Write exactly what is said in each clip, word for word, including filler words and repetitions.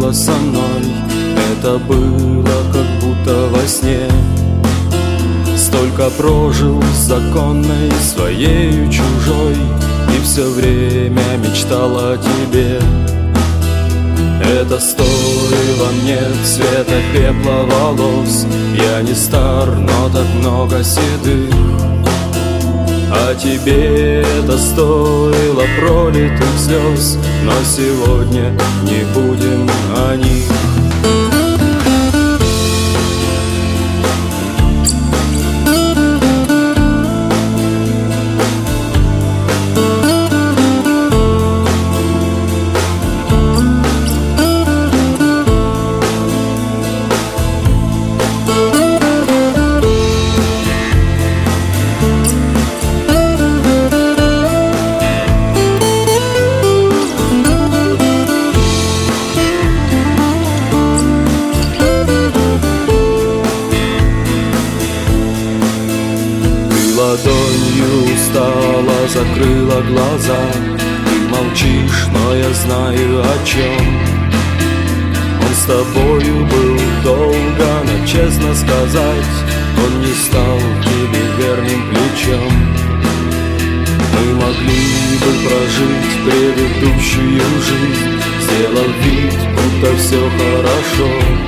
было со мной, это было как будто во сне. Столько прожил с законной своею чужой, и все время мечтал о тебе. Это стоило мне цвета пепла волос. Я не стар, но так много седых. А тебе это стоило пролитых слез. Но сегодня не будем о них. Ладонью устала, закрыла глаза. Ты молчишь, но я знаю о чем. Он с тобою был долго, но честно сказать, он не стал тебе верным плечом. Мы могли бы прожить предыдущую жизнь, сделав вид, будто все хорошо.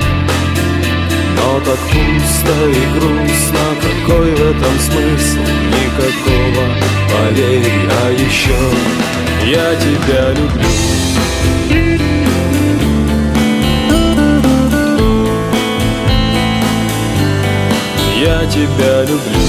Но так пусто и грустно, какой в этом смысл? Никакого, поверь, а еще я тебя люблю. Я тебя люблю.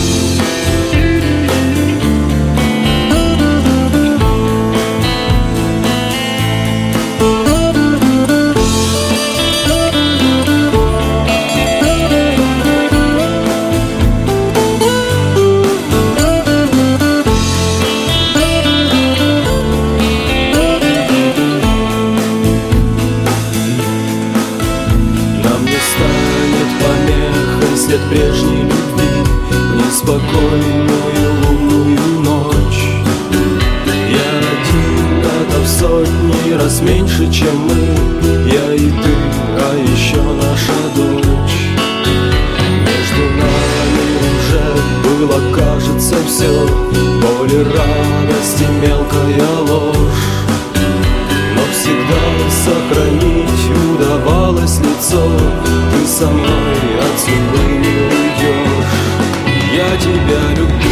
След прежней любви в неспокойную лунную ночь. Я один, это в сотни раз меньше, чем мы. Я и ты, а еще наша дочь. Между нами уже было, кажется, все. Боль и радость и мелкая ложь. Но всегда сохранить удавалось лицо. Ты со мной отсюда не уйдешь. Я тебя люблю.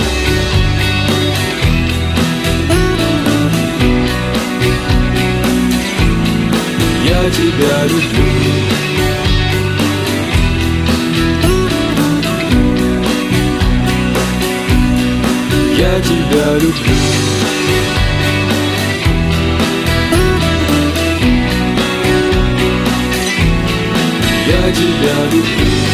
Я тебя люблю. Я тебя люблю. Я тебя люблю.